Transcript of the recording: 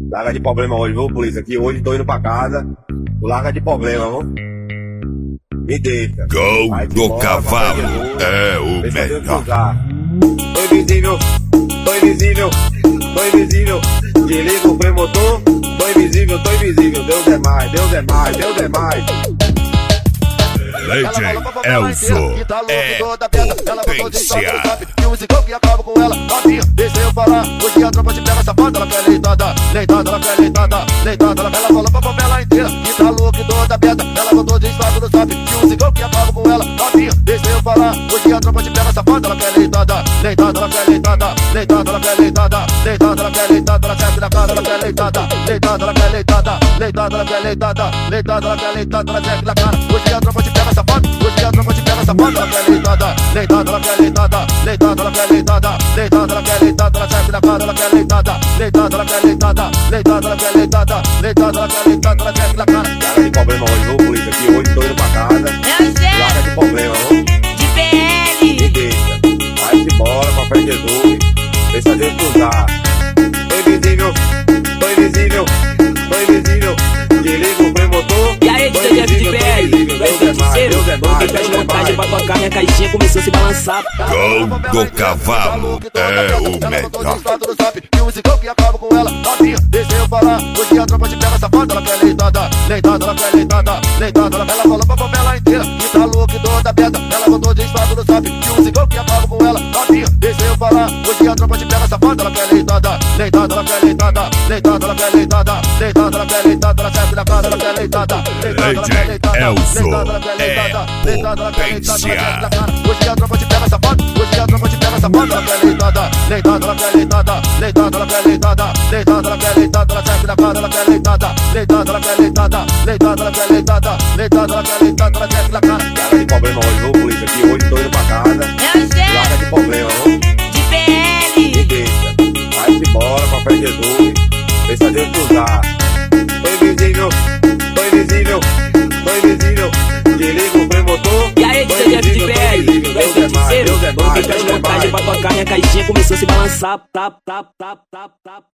Larga de problema hoje, viu, polícia? Que hoje tô indo pra casa. Larga de problema, viu? Me deixa. Gol do Cavalo é o melhor. Tô invisível, tô invisível, tô invisível. Desliga o freio motor. Tô invisível, tô invisível. Deus é mais, Deus é mais, Deus é mais. Legend Elzo é potência. E o cigão que acaba com ela, novinha, deixa eu falar. Hoje a tropa te pega safada, ela quer leitada, leitada, ela quer leitada, leitada. Ela fala pra favela inteira, que tá louca e toda aberta. Ela botou de estado no zap. E o cigão que acaba com ela, novinha, deixa eu falar. Hoje a tropa te pega safada, ela quer leitada, leitada, ela quer leitada, leitada, ela quer leitada, leitada, ela quer leitada. Ela serve na cara, ela quer leitada, leitada, ela quer leitada, leitada, ela quer leitada, leitada, ela quer leitada. Ela serve na cara. Hoje a tropa te pega safada, hoje a tropa te pega safada. Ela quer leitada, leitada, ela quer leitada, leitada, ela quer leitada, leitada, ela quer leitada. Ela serve na cara, ela quer leitada, leitada, ela quer leitada, leitada, ela quer leitada, leitada, ela quer leitada. Ela serve na cara. Larga de problema hoje, viu, polícia? Que hoje tô indo pra casa. Larga de problema, viu? De PL. Me deixa. Vai-se embora, pra fé de Jesus. Deixa Deus cruzar. Tô invisível, tô invisível, tô invisível. Desliga o freio motor. E aí, DJ de PL, Deus é mais, Deus é mais, Deus Deus é montagem pra mais. tocar, minha caixinha começou a se balançar. Gol do Cavalo é o melhor. E o cigão que acaba com ela, novinha, deixa eu falar. Hoje a tropa te pega safada, ela quer leitada, leitada, ela quer leitada, leitada. Ela fala pra favela inteira, que tá louca e toda aberta. Ela botou de estado no zap. E o cigão que acaba com ela, novinha, deixa eu falar. Hoje a tropa te pega safada, ela quer leitada, leitada, ela quer leitada, leitada, ela quer leitada, leitada, ela quer leitada. Ela serve na cara, ela quer leitada, leitada, ela quer leitada, Elzo leitada, ela quer leitada, leitada, ela quer leitada. Ela potência. serve na cara. Hoje a tropa te pega safada, hoje a tropa te pega safada. Ela quer leitada, leitada, ela quer leitada, leitada, ela quer leitada, leitada, ela quer leitada. Ela serve na cara, ela quer leitada, leitada, ela quer leitada, leitada, ela quer leitada, leitada, ela quer leitada. Ela serve na cara. Larga de problema hoje, viu, polícia? Que hoje tô indo pra casa. Larga de problema, viu? De PL. Me deixa. Vai-se embora, pra fé de Jesus. Deixa Deus cruzar. Tô invisível, tô invisível, tô invisível. Desliga o freio motor. E aí, DJ de PL, Deus é mais, Deus é mais, Deus Deus é montagem mais. pra tocar, minha caixinha começou a se balançar.